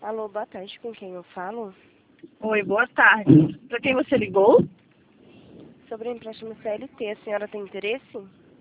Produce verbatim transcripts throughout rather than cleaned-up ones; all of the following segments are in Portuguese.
Alô, boa tarde, com quem eu falo? Oi, boa tarde. Para quem você ligou? Sobre o empréstimo C L T, a senhora tem interesse?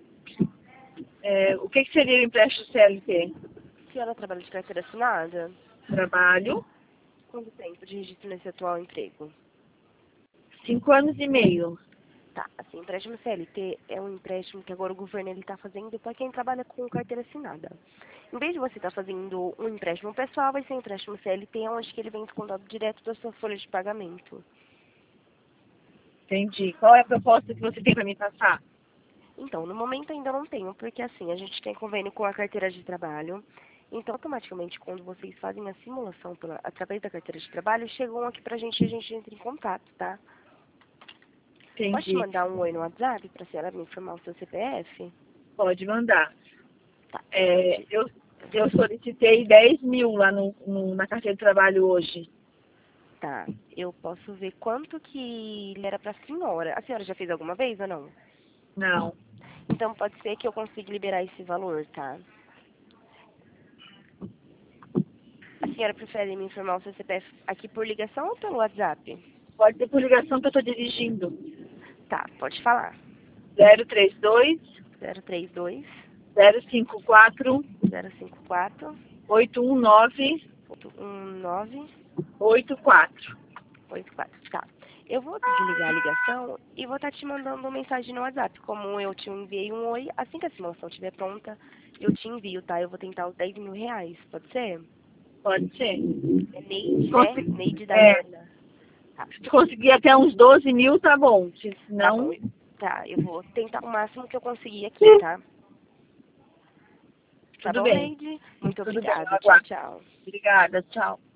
É, o que, que seria o empréstimo C L T? A senhora trabalha de carteira assinada? Trabalho, Quanto tempo de registro nesse atual emprego? cinco anos e meio. Tá, assim, o empréstimo C L T é um empréstimo que agora o governo está fazendo para quem trabalha com carteira assinada. Em vez de você estar fazendo um empréstimo pessoal, vai ser um empréstimo C L T, onde que ele vem descontado direto da sua folha de pagamento. Entendi. Qual é a proposta que você tem para me passar? Então, no momento ainda não tenho, porque assim, a gente tem convênio com a carteira de trabalho. Então, automaticamente, quando vocês fazem a simulação pela, através da carteira de trabalho, chegam aqui pra gente e a gente entra em contato, tá? Pode te Entendi. mandar um oi no WhatsApp pra senhora me informar o seu C P F? Pode mandar. Tá, É, pode. eu, eu solicitei dez mil lá no, no- na carteira de trabalho hoje. Tá, eu posso ver quanto que ele era pra senhora. A senhora já fez alguma vez ou não? Não. Então, pode ser que eu consiga liberar esse valor, tá? A senhora prefere me informar o seu C P F aqui por ligação ou pelo WhatsApp? Pode ser por ligação que eu estou dirigindo. Tá, pode falar. zero três dois, zero três dois, zero cinco quatro, zero cinco quatro, oito um nove, oito um nove, oito quatro. oito quatro. Tá. Eu vou desligar a ligação e vou estar te mandando uma mensagem no WhatsApp. Como eu te enviei um oi, assim que a simulação estiver pronta, eu te envio, tá? Eu vou tentar os dez mil reais, pode ser? Pode ser. É Neide, né? Consegui- Neide É, Dayana. Tá, se conseguir até uns doze mil, tá bom. Se tá bom. não, Tá, eu vou tentar o máximo que eu conseguir aqui, tá? Tá tudo bom, bem. Neide? Muito Tudo bem, eu obrigada. Tchau, aguardo. tchau. Obrigada, tchau.